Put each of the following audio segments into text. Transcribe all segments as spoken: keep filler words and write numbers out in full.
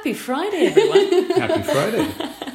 Happy Friday, everyone. Happy Friday.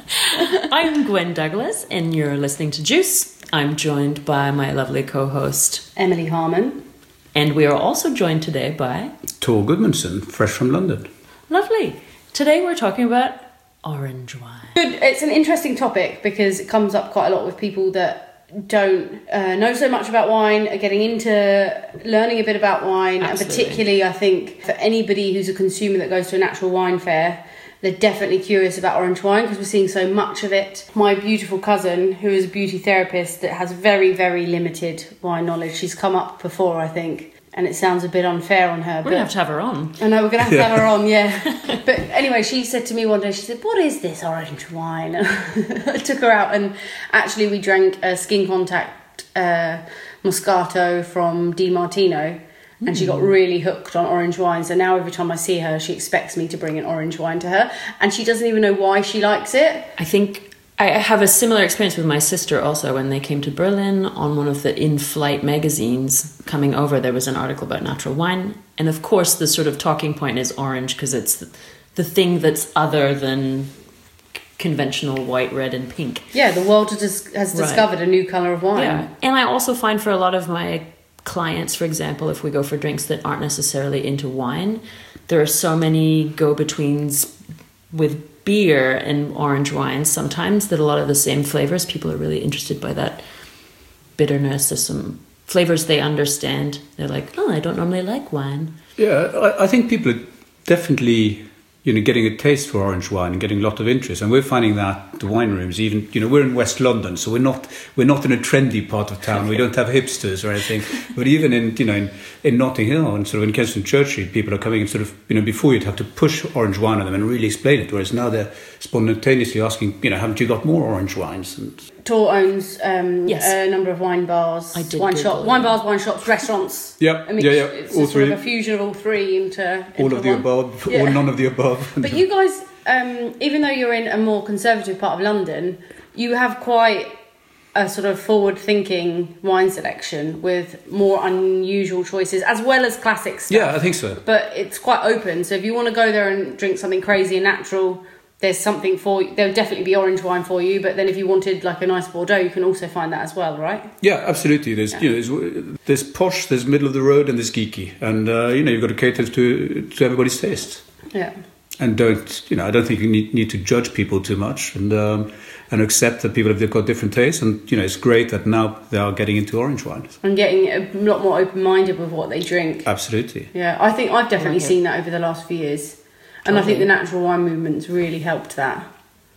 I'm Gwen Douglas, and you're listening to Juice. I'm joined by my lovely co-host, Emily Harmon. And we are also joined today by... Tor Goodmanson, fresh from London. Lovely. Today we're talking about orange wine. Good. It's an interesting topic because it comes up quite a lot with people that don't uh, know so much about wine, are getting into learning a bit about wine. Absolutely. And particularly, I think, for anybody who's a consumer that goes to a natural wine fair, they're definitely curious about orange wine because we're seeing so much of it. My beautiful cousin, who is a beauty therapist that has very, very limited wine knowledge, she's come up before, I think, and it sounds a bit unfair on her. We're going to have to have her on. I know, we're going to have to have her on, yeah. But anyway, she said to me one day, she said, what is this orange wine? I took her out and actually we drank a Skin Contact uh, Moscato from Di Martino. And she got really hooked on orange wine. So now every time I see her, she expects me to bring an orange wine to her. And she doesn't even know why she likes it. I think I have a similar experience with my sister also. When they came to Berlin on one of the in-flight magazines coming over, there was an article about natural wine. And of course, the sort of talking point is orange because it's the thing that's other than conventional white, red and pink. Yeah, the world has, has discovered right. a new colour of wine. Yeah. And I also find for a lot of my clients, for example, if we go for drinks that aren't necessarily into wine, there are so many go-betweens with beer and orange wines sometimes that a lot of the same flavors, people are really interested by that bitterness. There's some flavors they understand. They're like, oh, I don't normally like wine. Yeah, I, I think people are definitely, you know, getting a taste for orange wine and getting a lot of interest. And we're finding that the wine rooms, even, you know, we're in West London, so we're not we're not in a trendy part of town. We don't have hipsters or anything. But even in, you know, in, in Notting Hill and sort of in Kensington Church Street, people are coming and sort of, you know, before you'd have to push orange wine on them and really explain it. Whereas now they're spontaneously asking, you know, haven't you got more orange wines? And Tor owns um, yes. a number of wine bars, I did wine Google shop, it. wine bars, wine shops, restaurants. Yep. I mean, yeah, yeah, it's all a sort three. of a fusion of all three into, into all of the one. above, Yeah. or none of the above. But you guys, um, even though you're in a more conservative part of London, you have quite a sort of forward-thinking wine selection with more unusual choices, as well as classic stuff. Yeah, I think so. But it's quite open, so if you want to go there and drink something crazy and natural, there's something for you. There'll definitely be orange wine for you, but then if you wanted like a nice Bordeaux, you can also find that as well, right? Yeah, absolutely. There's yeah. you know there's, there's posh, there's middle of the road, and there's geeky, and uh, you know you've got to cater to to everybody's taste. Yeah. And don't you know? I don't think you need, need to judge people too much, and um, and accept that people have got different tastes. And you know, it's great that now they are getting into orange wines and getting a lot more open-minded with what they drink. Absolutely. Yeah, I think I've definitely like seen that over the last few years. And Totally. I think the natural wine movement's really helped that.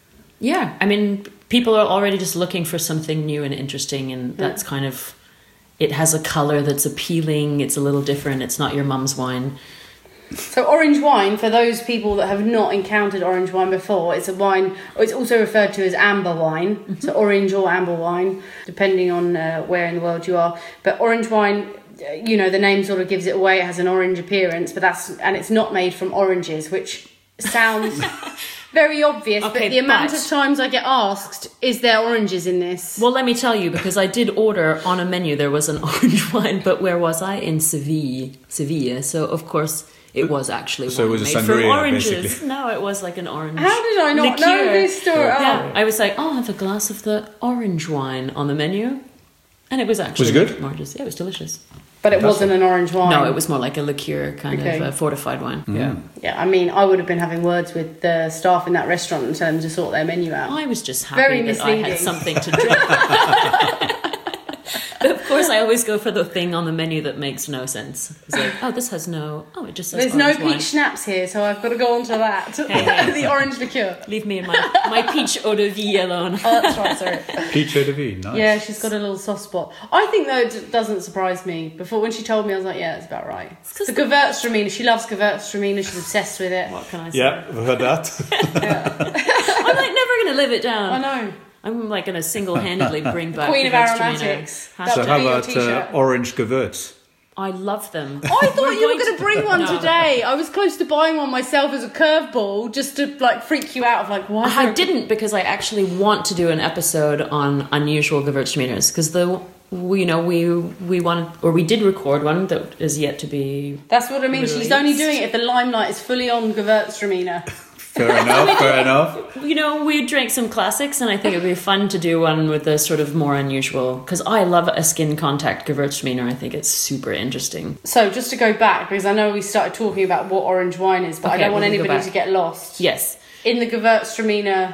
Yeah, I mean, people are already just looking for something new and interesting, and that's kind of, it has a colour that's appealing, it's a little different, it's not your mum's wine. So orange wine, for those people that have not encountered orange wine before, it's a wine, or it's also referred to as amber wine, mm-hmm. so orange or amber wine, depending on uh, where in the world you are. But orange wine, you know, the name sort of gives it away. It has an orange appearance, but that's and it's not made from oranges, which sounds very obvious. Okay, but the amount but- of times I get asked, "Is there oranges in this?" Well, let me tell you, because I did order on a menu, there was an orange wine, but where was I? In Seville. Seville. So, of course, it was actually So it wine was a made from sangria, oranges. basically. No, it was like an orange How did I not know liqueur. this story? Oh. Yeah, I was like, oh, I have a glass of the orange wine on the menu. And it was actually... Was it good? Oranges. Yeah, it was delicious. But it wasn't an orange wine. No, it was more like a liqueur kind Okay. of uh, fortified wine. Mm. Yeah. Yeah, I mean, I would have been having words with the staff in that restaurant and tell them to sort their menu out. I was just happy Very that I had misleading. something to drink. But of course, I always go for the thing on the menu that makes no sense. It's like, oh, this has no... Oh, it just says There's no orange peach wine. schnapps here, so I've got to go on to that. Hey. The orange liqueur. Leave me in my, my peach eau de vie alone. Oh, that's right, sorry. Peach eau de vie, nice. Yeah, she's got a little soft spot. I think, though, it doesn't surprise me. Before, when she told me, I was like, yeah, that's about right. 'cause The the- Gewürztraminer, she loves Gewürztraminer, she's obsessed with it. What can I say? Yeah, I've heard that. Yeah. I'm like never going to live it down. I know. I'm like going to single-handedly bring back Queen of Gewürztraminer. aromatics. Hashtag- That So would how be your about t-shirt. uh, orange Gewürz? I love them. I thought you were going to bring one No. today. I was close to buying one myself as a curveball just to like freak you out of like, why? is I there a- didn't because I actually want to do an episode on unusual Gewürztraminers because the we, you know we we wanted or we did record one that is yet to be. That's what I mean. She's Released. only doing it if the limelight is fully on Gewürztraminer. Fair enough, fair enough. You know, we drank some classics, and I think it would be fun to do one with a sort of more unusual, because I love a skin contact Gewürztraminer. I think it's super interesting. So just to go back, because I know we started talking about what orange wine is, but Okay, I don't want we can go anybody back. to get lost. Yes. In the Gewürztraminer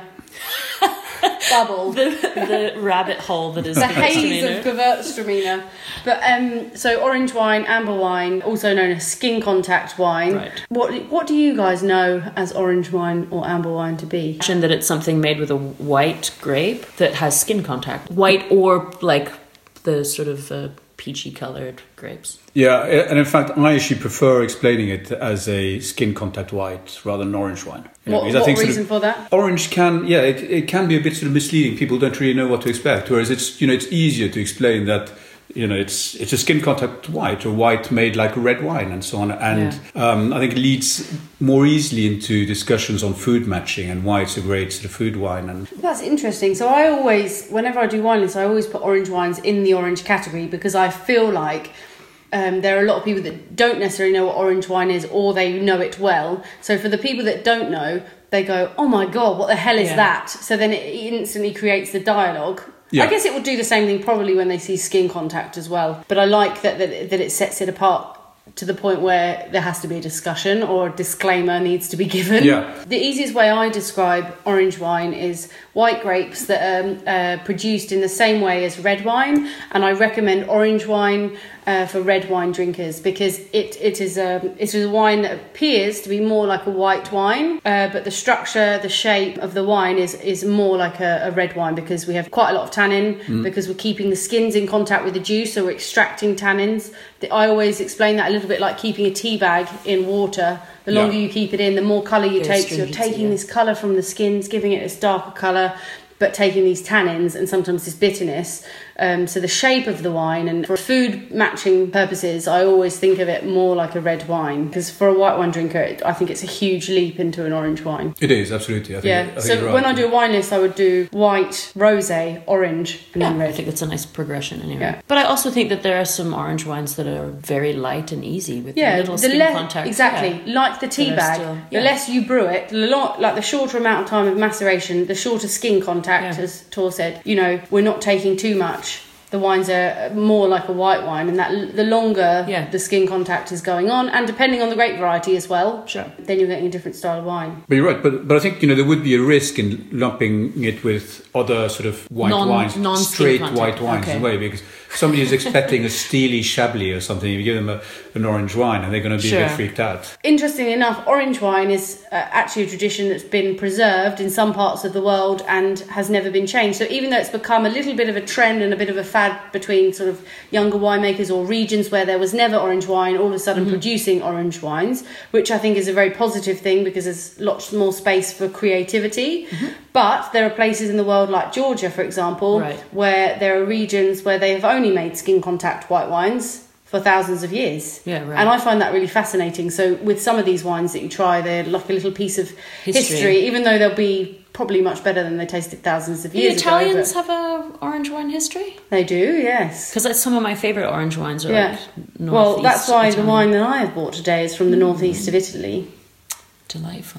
bubble. The, the rabbit hole that is The haze Gewürztraminer. of Gewürztraminer. But um, so orange wine, amber wine, also known as skin contact wine. Right. What what do you guys know as orange wine or amber wine to be? And that it's something made with a white grape that has skin contact. White or like the sort of uh, peachy coloured grapes. Yeah, and in fact, I actually prefer explaining it as a skin contact white rather than orange wine. You know, What, because I what think sort reason of for that? Orange can, yeah, it, it can be a bit sort of misleading. People don't really know what to expect. Whereas it's, you know, it's easier to explain that, you know, it's it's a skin contact white or white made like a red wine and so on. And um, I think it leads more easily into discussions on food matching and why it's a great sort of food wine. And That's interesting. So I always, whenever I do wine lists, I always put orange wines in the orange category because I feel like um, there are a lot of people that don't necessarily know what orange wine is, or they know it well. So for the people that don't know, they go, "Oh my God, what the hell is Yeah. that?" So then it instantly creates the dialogue. Yeah. I guess it will do the same thing probably when they see skin contact as well. But I like that, that that it sets it apart to the point where there has to be a discussion or a disclaimer needs to be given. Yeah. The easiest way I describe orange wine is white grapes that are um, uh, produced in the same way as red wine, and I recommend orange wine uh, for red wine drinkers because it it is a it is a wine that appears to be more like a white wine, uh, but the structure, the shape of the wine is is more like a, a red wine because we have quite a lot of tannin because we're keeping the skins in contact with the juice, so we're extracting tannins. The, I always explain that a little bit like keeping a tea bag in water. The longer Yeah. you keep it in, the more colour you Very take. So you're stringency, taking yeah. this colour from the skins, giving it this darker colour, but taking these tannins and sometimes this bitterness. Um, so the shape of the wine, and for food matching purposes, I always think of it more like a red wine because for a white wine drinker, it, I think it's a huge leap into an orange wine. it is, absolutely. I think, Yeah. I think So you're right. when I do a wine list, I would do white, rosé, orange, and Yeah, then I red. think that's a nice progression anyway. Yeah. But I also think that there are some orange wines that are very light and easy with Yeah, little the skin le- contact. exactly Yeah. like the tea That are bag. still- The yeah. less you brew it, the lot like the shorter amount of time of maceration, the shorter skin contact. Yeah. As Tor said, you know, we're not taking too much. The wines are more like a white wine, and that the longer Yeah. the skin contact is going on, and depending on the grape variety as well, Sure. then you're getting a different style of wine. But you're right, but but I think you know there would be a risk in lumping it with other sort of white Non- wines, non-skin straight contact. white wines Okay. in a way, because somebody is expecting a steely Chablis or something. You give them a, an orange wine, and they're going to be a bit Sure. freaked out. Interestingly enough, orange wine is uh, actually a tradition that's been preserved in some parts of the world and has never been changed. So even though it's become a little bit of a trend and a bit of a fad between sort of younger winemakers or regions where there was never orange wine, all of a sudden producing orange wines, which I think is a very positive thing because there's lots more space for creativity. But there are places in the world like Georgia, for example, Right. where there are regions where they have only made skin contact white wines for thousands of years. Yeah, right. And I find that really fascinating. So with some of these wines that you try, they're like a little piece of history, History. even though they'll be probably much better than they tasted thousands of The years Italians ago. have a orange wine history But they do, yes. because that's some of my favorite orange wines. Are Yeah. like Well, that's northeast why Italian. the wine that I have bought today is from the northeast of Italy. Delightful.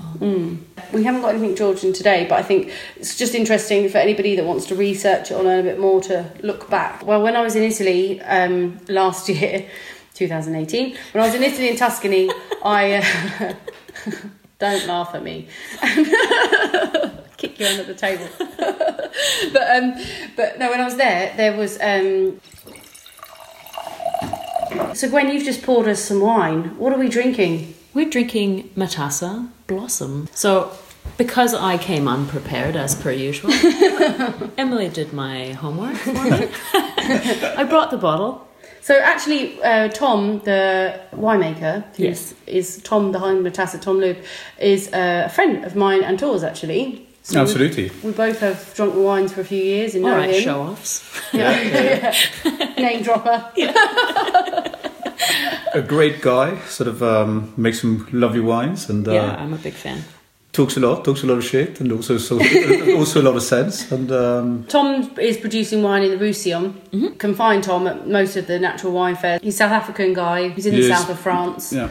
We haven't got anything Georgian today, but I think it's just interesting for anybody that wants to research it or learn a bit more to look back. Well, when I was in Italy um, last year, twenty eighteen, when I was in Italy in Tuscany, I... Uh, don't laugh at me. Kick you under the table. but um, but no, when I was there, there was... Um... So Gwen, you've just poured us some wine. What are we drinking? We're drinking Matassa Blossom. So, because I came unprepared as per usual, Emily did my homework for me. I brought the bottle. So actually, uh, Tom, the winemaker, who Yes. is Tom behind Matassa, Tom Loop, is uh, a friend of mine and Tor's actually. So Absolutely. We, we both have drunk the wines for a few years and know All right, him. show offs. Yeah. Yeah. Name dropper. A great guy, sort of um, makes some lovely wines and uh, Yeah, I'm a big fan. talks a lot, talks a lot of shit, and also so, also a lot of sense. And um, Tom is producing wine in the Roussillon. Mm-hmm. Can find Tom at most of the natural wine fairs. He's a South African guy. He's in the Yes. south of France. yeah,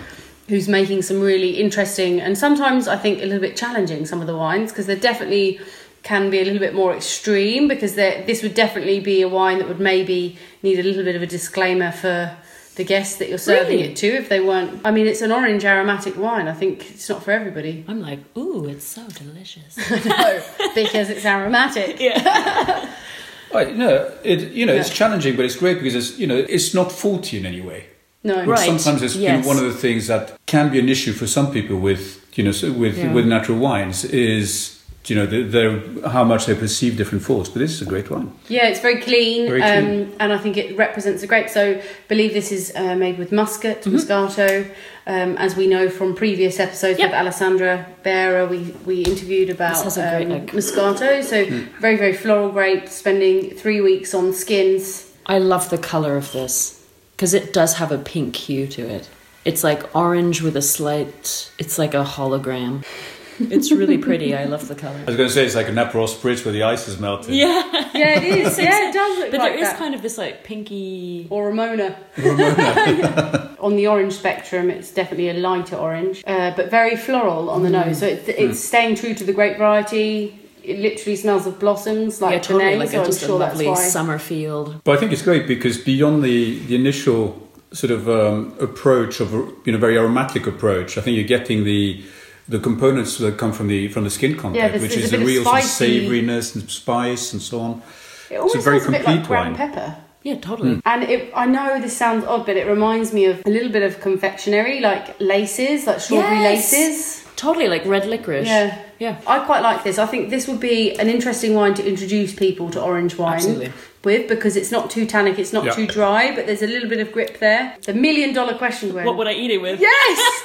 who's making some really interesting and sometimes I think a little bit challenging some of the wines, because they definitely can be a little bit more extreme, because this would definitely be a wine that would maybe need a little bit of a disclaimer for the guests that you're serving Really? it to if they weren't. I mean, it's an orange aromatic wine. I think it's not for everybody. I'm like, ooh, it's so delicious. No, because it's aromatic. Yeah. Right, no, it you know it's Yeah. challenging, but it's great because it's you know it's not faulty in any way. No. Right. Sometimes it's you know, yes. one of the things that can be an issue for some people with you know so with Yeah. with natural wines is you know the, the how much they perceive different faults. But this is a great wine. Yeah, it's very clean, Very um, clean. and I think it represents a grape. So, I believe this is uh, made with Muscat, Mm-hmm. Moscato, um, as we know from previous episodes Yep. with Alessandra Bearer. We we interviewed about has a great um, egg. Moscato. So, Hmm. very very floral grape. Spending three weeks on skins. I love the colour of this because it does have a pink hue to it. It's like orange with a slight, it's like a hologram. It's really pretty. I love the colour. I was going to say it's like an Aperol Spritz where the ice is melted. Yeah. Yeah, it is. yeah, it does look But like there is that. kind of this like pinky. Or Ramona. On the orange spectrum, it's definitely a lighter orange, uh, but very floral on the Mm. nose. So it's, it's staying true to the grape variety. It literally smells of blossoms, like Yeah, totally. Tournay, Like so a, I'm just a sure that's lovely why. summer field. But I think it's great because beyond the, the initial sort of um, approach of you know very aromatic approach, I think you're getting the the components that come from the from the skin contact, there's- which there's is a a bit of real sort of spicy- savouriness and spice and so on. It almost It's a very smells a bit complete like ground wine. pepper. Yeah, totally. And it, I know this sounds odd, but it reminds me of a little bit of confectionery, like laces, like strawberry Yes. laces. Totally like red licorice. Yeah. Yeah. I quite like this. I think this would be an interesting wine to introduce people to orange wine Absolutely. with, because it's not too tannic, it's not Yeah. too dry, but there's a little bit of grip there. The million dollar question, Gwen. What would I eat it with? Yes!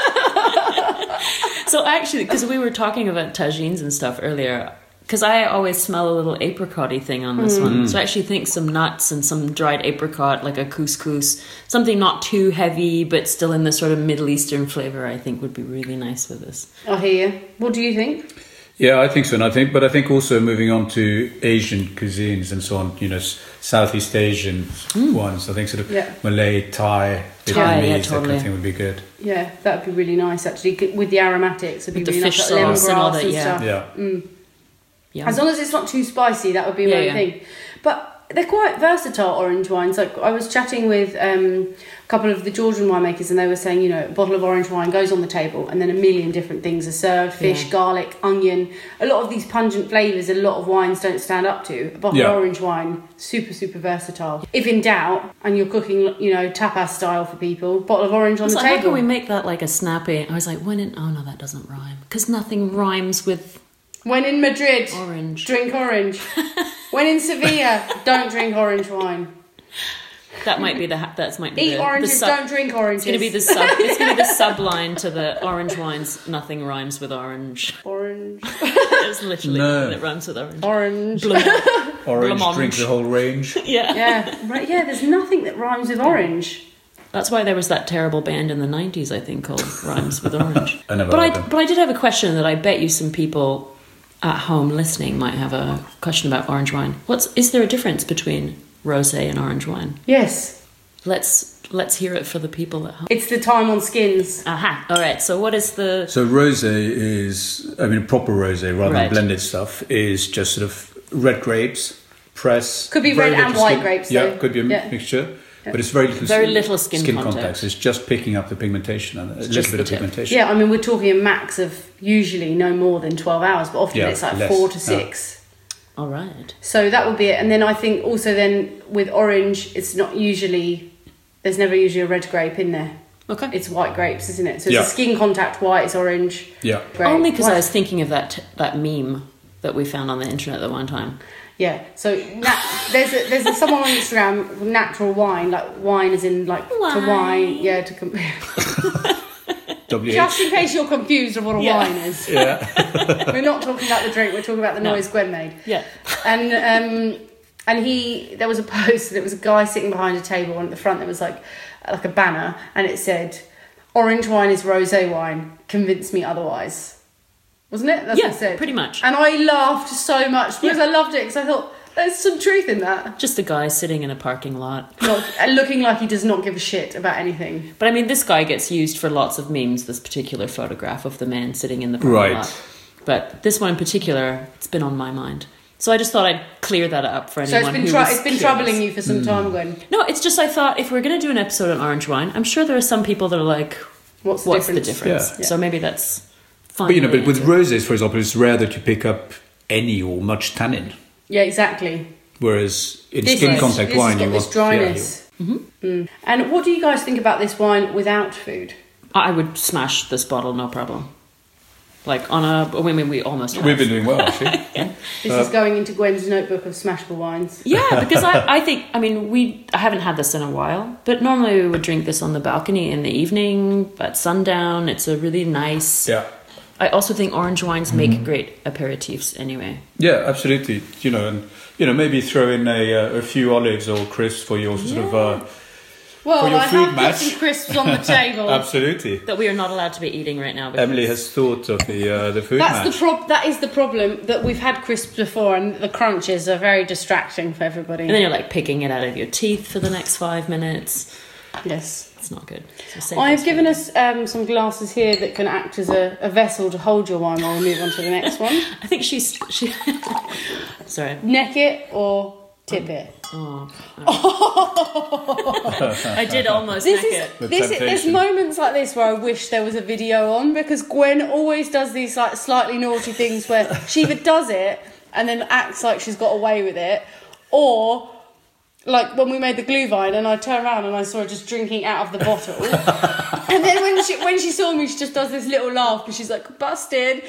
So actually, because we were talking about tagines and stuff earlier, because I always smell a little apricot-y thing on this one. So I actually think some nuts and some dried apricot, like a couscous, something not too heavy, but still in the sort of Middle Eastern flavour, I think would be really nice with this. I hear you. What do you think? Yeah, I think so, and I think, but I think also moving on to Asian cuisines and so on, you know, s- Southeast Asian ones. I think sort of Yeah. Malay, Thai, Thai, Vietnamese, yeah, that kind totally. of thing would be good. Yeah, that would be really nice, actually, c- with the aromatics. It'd be With the really fish nice, like sauce and all lemongrass that, and yeah. stuff. Yeah. Yeah. As long as it's not too spicy, that would be Yeah, my yeah. thing. But they're quite versatile orange wines. Like I was chatting with um, a couple of the Georgian winemakers, and they were saying, you know, a bottle of orange wine goes on the table, and then a million different things are served: fish, Yeah. garlic, onion. A lot of these pungent flavors, a lot of wines don't stand up to. A bottle Yeah. of orange wine, super, super versatile. If in doubt, and you're cooking, you know, tapas style for people, bottle of orange on So the how table. can we make that like a snappy? I was like, when in? Oh no, that doesn't rhyme because nothing rhymes with When in Madrid, orange. drink orange. When in Sevilla, don't drink orange wine. That might be the ha- that's might be Eat the, oranges, the sub- don't drink oranges. It's gonna be the sub. It's gonna be the subline to the orange wines. Nothing rhymes with orange. Orange. It's literally No. that rhymes with orange. Orange. Blanc. Orange, Blancmange. drink the whole range. Yeah. Yeah, right. Yeah, there's nothing that rhymes with orange. That's why there was that terrible band in the nineties, I think, called Rhymes with Orange. I never but heard I them. but I did have a question that I bet you some people at home listening might have a question about orange wine. What's is there a difference between rosé and orange wine? Yes, Let's let's hear it for the people at home. it's the time on skins. Aha. All right. So what is the So rosé is, I mean, proper rosé rather Right. than blended stuff is just sort of red grapes, press. Could be very red and little white skin- grapes, Yeah, though. could be a Yeah. mixture, but it's very little. Very little skin contact. contact. It's just picking up the pigmentation and a just little bit the of tip. pigmentation. Yeah, I mean we're talking a max of usually no more than twelve hours, but often Yeah, it's like less. four to Yeah. six. all right? So that would be it. And then I think also then with orange, it's not usually there's never usually a red grape in there. Okay. It's white grapes, isn't it? So it's Yeah. a skin contact white, it's orange. Yeah. Grape. Only because I White. was thinking of that that meme that we found on the internet the one time. Yeah, so na- there's a, there's a, someone on Instagram, natural wine, like wine as in like to Wine. wine, yeah, to compare. W H. Just in case you're confused of what a Yeah. wine is. Yeah. We're not talking about the drink, we're talking about the No. noise Gwen made. Yeah. And um, and he, there was a post, and it was a guy sitting behind a table, and at the front there was like like a banner, and it said, "Orange wine is rosé wine. Convince me otherwise." Wasn't it? That's Yeah, what it said. pretty much. And I laughed so much because Yeah. I loved it because I thought There's some truth in that. Just a guy sitting in a parking lot. Not, and looking like he does not give a shit about anything. But I mean, this guy gets used for lots of memes, this particular photograph of the man sitting in the parking Right. lot. But this one in particular, it's been on my mind. So I just thought I'd clear that up for So anyone it's been who tr- was it's been curious. troubling you for some time, Gwen. No, it's just I thought if we're going to do an episode on orange wine, I'm sure there are some people that are like, What's the what's difference? the difference? Yeah. So maybe that's fine. But you know, but with roses, for example, it's rare that you pick up any or much tannin. Yeah, exactly. Whereas in This skin is- contact this wine, has got you this want dryness. Yeah, you- Mm. And what do you guys think about this wine without food? I would smash this bottle, no problem. Like on a, I mean, we almost have. We've been doing well, actually. This Uh, is going into Gwen's notebook of smashable wines. Yeah, because I, I think, I mean, we, I haven't had this in a while, but normally we would drink this on the balcony in the evening at sundown. It's a really nice. Yeah. I also think orange wines make great aperitifs anyway. Yeah, absolutely. You know, and you know, maybe throw in a, uh, a few olives or crisps for your sort of. Uh, Well, For your I food have match. put some crisps on the table. absolutely. That we are not allowed to be eating right now. Because Emily has thought of the uh, the food That's match. the prob- That is the problem, that we've had crisps before, and the crunches are very distracting for everybody. And then you're like picking it out of your teeth for the next five minutes. Yes. It's not good. So save I've this given for- us um, some glasses here that can act as a, a vessel to hold your wine while we move on to the next one. I think she's she. Sorry. Neck it or tip it. Oh. I did almost This neck is it. The this is, there's temptation. moments like this where I wish there was a video on, because Gwen always does these like slightly naughty things where she either does it and then acts like she's got away with it, or like when we made the glühwein and I turned around and I saw her just drinking out of the bottle, and then when she when she saw me, she just does this little laugh because she's like, busted,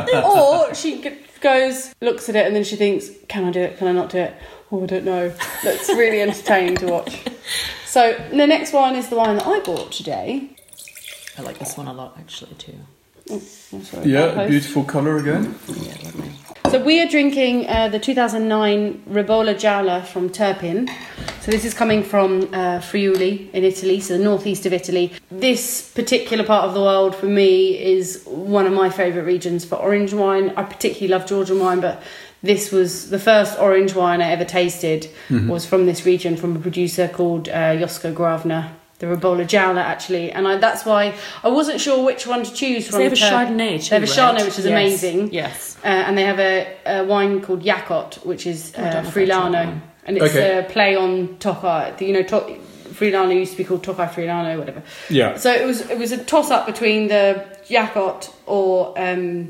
or she g- goes, looks at it, and then she thinks, can I do it, can I not do it, oh, I don't know. That's really entertaining to watch. So the next wine is the wine that I bought today. I like this one a lot actually too. Oh, I'm sorry, Yeah, that post. beautiful colour again. Yeah, lovely. So we are drinking uh, the two thousand nine Ribolla Gialla from Turpin. So this is coming from uh, Friuli in Italy, so the northeast of Italy. This particular part of the world for me is one of my favourite regions for orange wine. I particularly love Georgian wine, but this was the first orange wine I ever tasted was from this region, from a producer called uh, Josko Gravner. The Ribolla Gialla, actually, and I, that's why I wasn't sure which one to choose from. They have a Tur- Chardonnay too, They have a right? Chardonnay, which is Yes, amazing. yes. Uh, and they have a, a wine called Yakot, which is Oh, I uh, don't know if I've tried that Friulano, one. and it's Okay. a play on Tocca. You know, to- Friulano used to be called Tocca Friulano, whatever. Yeah. So it was it was a toss up between the Yakot or um,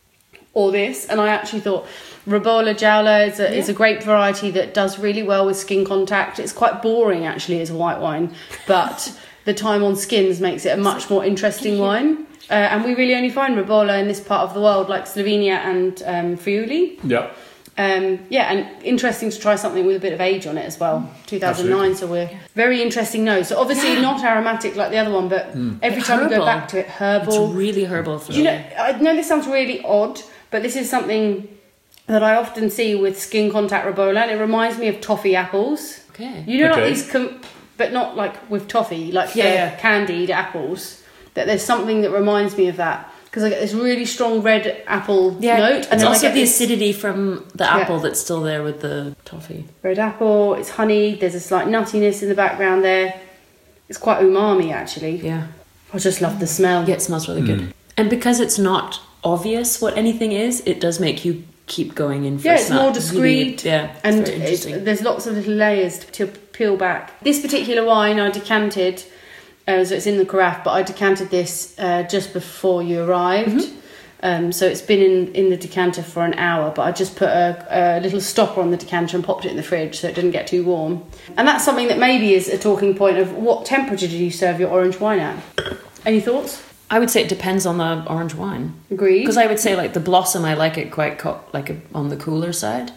or this, and I actually thought Ribolla Gialla is a, is a great variety that does really well with skin contact. It's quite boring actually as a white wine, but the time on skins makes it a much more interesting wine. Uh, and we really only find Ribolla in this part of the world, like Slovenia and um, Friuli. Yeah. Um, yeah, and interesting to try something with a bit of age on it as well. two thousand nine, so we're very interesting nose. So obviously not aromatic like the other one, but every time we go Herbal. back to it, herbal. It's really herbal. Do you know, I know this sounds really odd, but this is something that I often see with skin contact Ribolla, and it reminds me of toffee apples. Okay. You know, Okay. like these, com- but not like with toffee, like Yeah, the yeah. candied apples. That there's something that reminds me of that, because I get this really strong red apple Yeah, note, it's and then I also get the this acidity from the Yeah. apple that's still there with the toffee. red apple. It's honey. There's a slight nuttiness in the background there. It's quite umami actually. Yeah. I just love the smell. Yeah, it smells really good. And because it's not obvious what anything is, it does make you keep going in for Yeah, a it's smell. more discreet. Really, yeah, it's and very it's, interesting. there's lots of little layers to peel back. This particular wine I decanted, uh, so it's in the carafe, but I decanted this uh, just before you arrived. Mm-hmm. Um, so it's been in, in the decanter for an hour, but I just put a, a little stopper on the decanter and popped it in the fridge so it didn't get too warm. And that's something that maybe is a talking point of what temperature did you serve your orange wine at? Any thoughts? I would say it depends on the orange wine. Agreed. Because I would say like the Blossom, I like it quite co- like a, on the cooler side.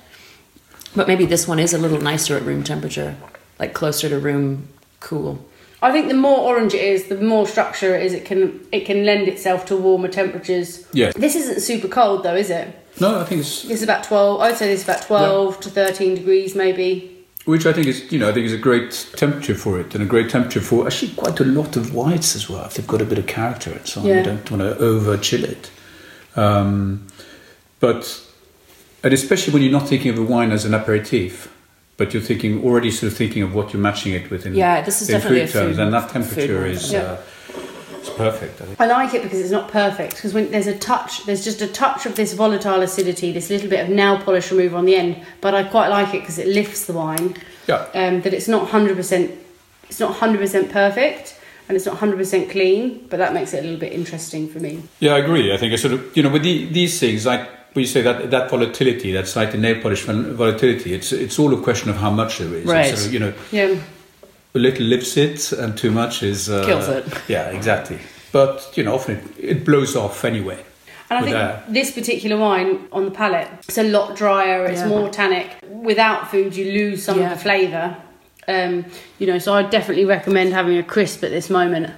But maybe this one is a little nicer at room temperature, like closer to room cool. I think the more orange it is, the more structure it is. It can it can lend itself to warmer temperatures. Yeah. This isn't super cold though, is it? No, I think it's This is about twelve. I'd say this is about twelve to thirteen degrees, maybe. which I think is you know I think is a great temperature for it, and a great temperature for actually quite a lot of whites as well. If they've got a bit of character and so on, Yeah. you don't want to over chill it. Um, but And especially when you're not thinking of a wine as an aperitif, but you're thinking already sort of thinking of what you're matching it with in, Yeah, this is in definitely food a terms, food- and that temperature food is wine. uh, it's perfect. I think. I like it because it's not perfect. Because when there's a touch, there's just a touch of this volatile acidity, this little bit of nail polish remover on the end. But I quite like it because it lifts the wine. Yeah. Um, that it's not hundred percent. It's not hundred percent perfect, and it's not hundred percent clean. But that makes it a little bit interesting for me. Yeah, I agree. I think I sort of, you know, with the, these things, like when you say that that volatility, that slightly nail polish vol- volatility, it's it's all a question of how much there is. Right. And sort of, you know, Yeah. a little lifts it, and too much is uh, Kills it. Yeah, exactly. But you know, often it, it blows off anyway. And I with think air. this particular wine on the palate, it's a lot drier. It's Yeah. more tannic. Without food, you lose some Yeah. of the flavour. Um, you know, so I definitely recommend having a crisp at this moment.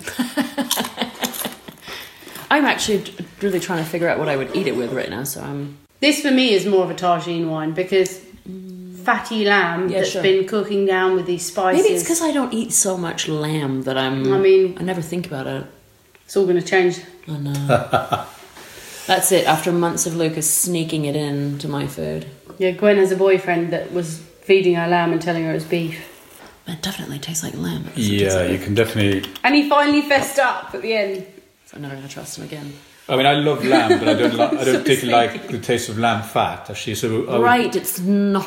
I'm actually d- really trying to figure out what I would eat it with right now. So I'm. This for me is more of a tagine wine because fatty lamb Yeah, that's sure. been cooking down with these spices. Maybe it's because I don't eat so much lamb that I'm. I mean- I never think about it. it's all going to change. I know. That's it. After months of Lucas sneaking it in to my food, Yeah, Gwen has a boyfriend that was feeding her lamb and telling her it was beef. it definitely tastes like lamb. It doesn't taste Yeah, like you beef. can definitely. And he finally fessed up at the end. So I'm never going to trust him again. I mean, I love lamb, but I don't. Li- I don't So particularly sneaky. like the taste of lamb fat. Actually, so I would- Right, it's not.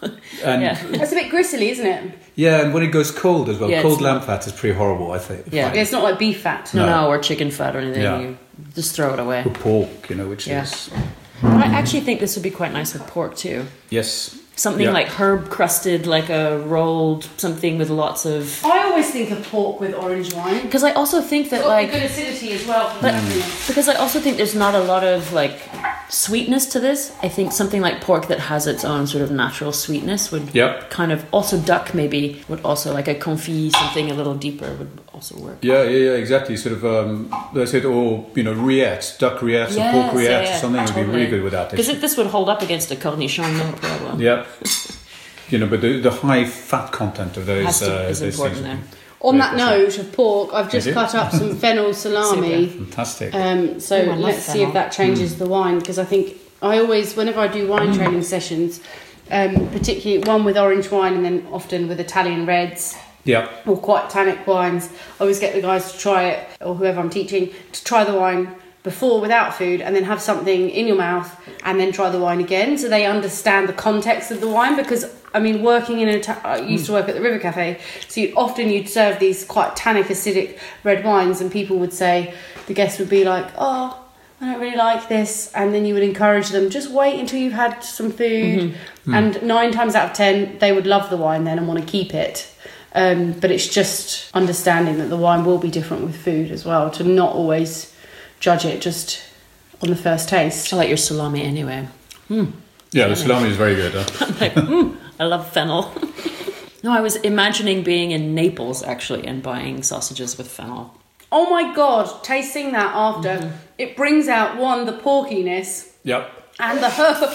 And Yeah. That's a bit gristly, isn't it? yeah, and when it goes cold as well, Yeah, cold it's lamb fat is pretty horrible. I think. Yeah. Yeah, it's not like beef fat. No, No. no, or chicken fat or anything. Yeah. You just throw it away. Or pork, you know, which Yeah. is I actually think this would be quite nice with pork too. yes, Something Yeah. like herb crusted, like a rolled something with lots of. I always think of pork with orange wine. Because I also think that Got like. good acidity as well. For But that. because I also think there's not a lot of like sweetness to this. I think something like pork that has its own sort of natural sweetness would Yep. kind of also duck maybe would also like a confit something a little deeper would also work. yeah, yeah, yeah, exactly. Sort of, um, let's say, or you know, rillettes, duck rillettes, or pork rillettes, or something would be really good with that. Because this would hold up against a cornichon, no problem. Yeah, you know, but the, the high fat content of those Has to- uh, is those important things. there. On that Yeah, note of pork, I've just Is it? cut up some fennel salami. Fantastic. Um, so Ooh, I love let's see fennel. if that changes the wine because I think I always, whenever I do wine training sessions, um, particularly one with orange wine and then often with Italian reds yeah, or quite tannic wines, I always get the guys to try it or whoever I'm teaching to try the wine before without food and then have something in your mouth and then try the wine again so they understand the context of the wine because I mean working in a ta- I used to work at the River Cafe so you'd, often you'd serve these quite tannic acidic red wines and people would say the guests would be like oh I don't really like this and then you would encourage them just wait until you've had some food and nine times out of ten they would love the wine then and want to keep it. Um, but it's just understanding that the wine will be different with food as well to not always judge it just on the first taste. I like your salami anyway. Mm. yeah. The salami is very good. Huh? I'm like, mm, I love fennel. No, I was imagining being in Naples actually and buying sausages with fennel. Oh my god, tasting that after, it brings out one, the porkiness Yep. and the herb.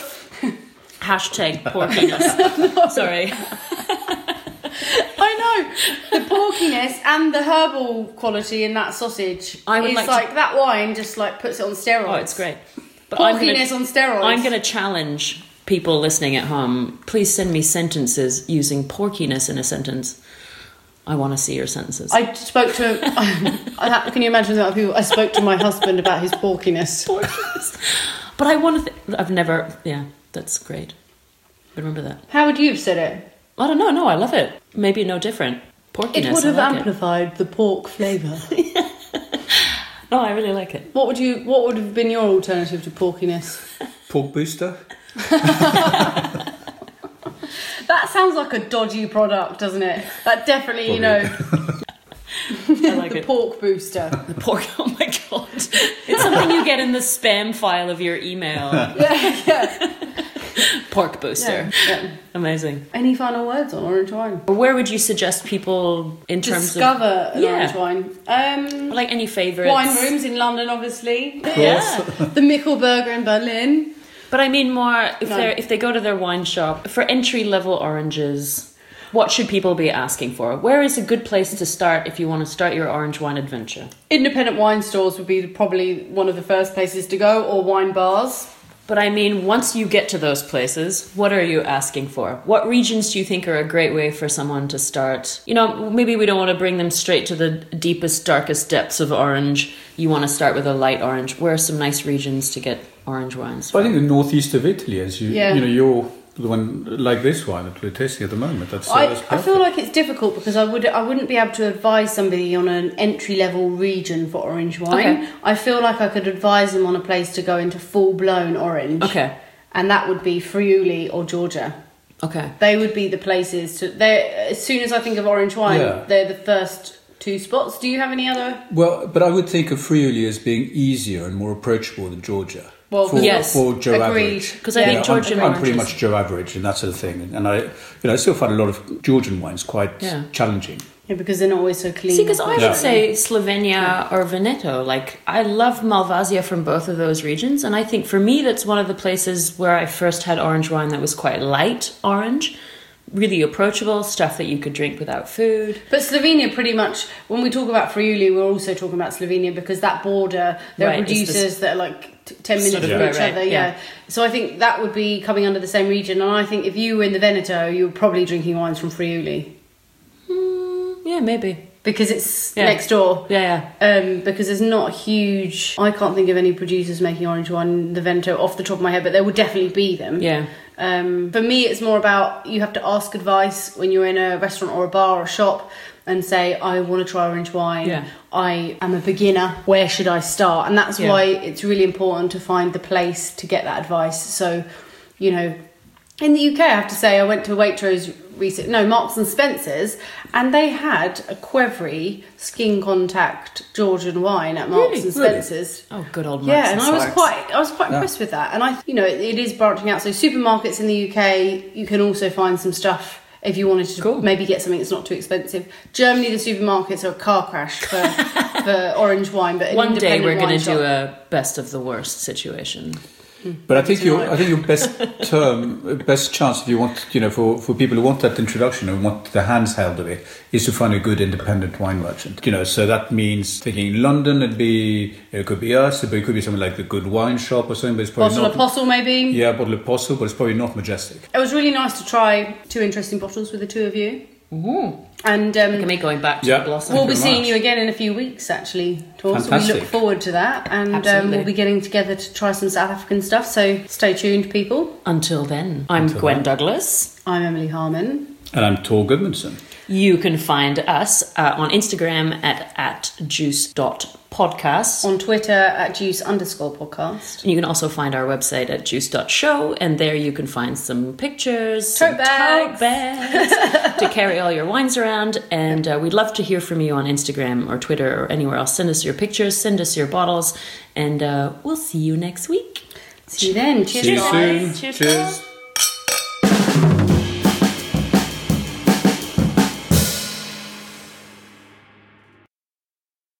Hashtag porkiness. Sorry. I know, the porkiness and the herbal quality in that sausage. I would is like like, to- that wine just like puts it on steroids. Oh, it's great. But I'm gonna- Porkiness on steroids. I'm going to challenge people listening at home. Please send me sentences using porkiness in a sentence. I want to see your sentences. I spoke to. I, can you imagine the other people? I spoke to my husband about his porkiness. Porkiness. But I want to. Th- I've never. Yeah, that's great. Remember that. How would you have said it? I don't know. No, I love it. Maybe no different. Porkiness. It would I have like it. amplified the pork flavour. No, I really like it. What would you? What would have been your alternative to porkiness? Pork booster. That sounds like a dodgy product, doesn't it? That definitely, you know, I like the it. pork booster. The pork. Oh my god! It's something you get in the spam file of your email. Yeah, yeah. Pork booster. yeah, yeah. Amazing. Any final words on orange wine? Where would you suggest people in terms Discover an Yeah. orange wine. Um, of like any favourites? wine rooms in London, obviously. Yeah. The Michelberger in Berlin. But I mean more if No. they are if they go to their wine shop for entry level oranges, what should people be asking for? Where is a good place to start if you want to start your orange wine adventure? Independent wine stores would be probably one of the first places to go, or wine bars. But I mean, once you get to those places, what are you asking for? What regions do you think are a great way for someone to start? You know, maybe we don't want to bring them straight to the deepest, darkest depths of orange. You want to start with a light orange. Where are some nice regions to get orange wines Well, from? I think the northeast of Italy, as you, Yeah. you know, you're the one like this wine that we're tasting at the moment. That's, uh, I, that's I perfect. feel like it's difficult because I would I wouldn't be able to advise somebody on an entry level region for orange wine. Okay. I feel like I could advise them on a place to go into full blown orange. Okay. And that would be Friuli or Georgia. Okay. They would be the places to. They as soon as I think of orange wine, Yeah. they're the first two spots. Do you have any other? Well, but I would think of Friuli as being easier and more approachable than Georgia. Well, for, yes. for Joe Agreed. average. Because I think I'm- Georgian I'm, pretty oranges- much Joe average and that sort of thing. And I, you know, I still find a lot of Georgian wines quite Yeah. challenging. Yeah, because they're not always so clean. See, because I Yeah. would say Slovenia or Veneto. Like, I love Malvasia from both of those regions. And I think for me, that's one of the places where I first had orange wine that was quite light orange. Really approachable, stuff that you could drink without food. But Slovenia, pretty much, when we talk about Friuli, we're also talking about Slovenia because that border, there Right, are it's this- producers that are like t- ten minutes Sort of from right, each right, other. yeah. Yeah. So I think that would be coming under the same region. And I think if you were in the Veneto, you were probably drinking wines from Friuli Mm, yeah, maybe. because it's Yeah. next door. Yeah, Um, because there's not a huge. I can't think of any producers making orange wine in the Veneto off the top of my head, but there would definitely be them. yeah. Um, for me, it's more about you have to ask advice when you're in a restaurant or a bar or a shop and say, I want to try orange wine. Yeah. I am a beginner. Where should I start? And that's Yeah. why it's really important to find the place to get that advice. So, you know, in the U K, I have to say, I went to Waitrose recent, no, Marks and Spencer's, and they had a Quevri skin contact Georgian wine at Marks Really? and Really? Spencer's. Oh, good old Marks Yeah, and I was Sparks. quite, I was quite Yeah. impressed with that. And I, you know, it, it is branching out. So supermarkets in the U K, you can also find some stuff if you wanted to Cool. maybe get something that's not too expensive. Germany, the supermarkets are a car crash for, for orange wine. But an One day independent we're going wine to do shop- a best of the worst situation. But I think your right. I think your best term, best chance if you want, you know, for, for people who want that introduction and want the handheld of it, is to find a good independent wine merchant. You know, so that means thinking London, it'd be it could be us, but it could be something like the Good Wine Shop or something. But it's probably Bottle not. Apostle, maybe. Yeah, Bottle Apostle, but it's probably not Majestic. It was really nice to try two interesting bottles with the two of you. Ooh. And Look at um, me going back to Yeah. the Blossom. we'll be very seeing much. you again in a few weeks, actually, Tor. So we Fantastic. look forward to that. And um, Absolutely. we'll be getting together to try some South African stuff. So stay tuned, people. Until then, I'm Until Gwen then. Douglas. I'm Emily Harmon. And I'm Tor Goodmanson. You can find us uh, on Instagram at, at juice dot podcast. On Twitter at juice underscore podcast. And you can also find our website at juice dot show, and there you can find some pictures, Tote some bags. tote bags to carry all your wines around. And uh, we'd love to hear from you on Instagram or Twitter or anywhere else. Send us your pictures, send us your bottles, and uh, we'll see you next week. See you then. Cheers, See you guys. soon. Cheers, Cheers. guys.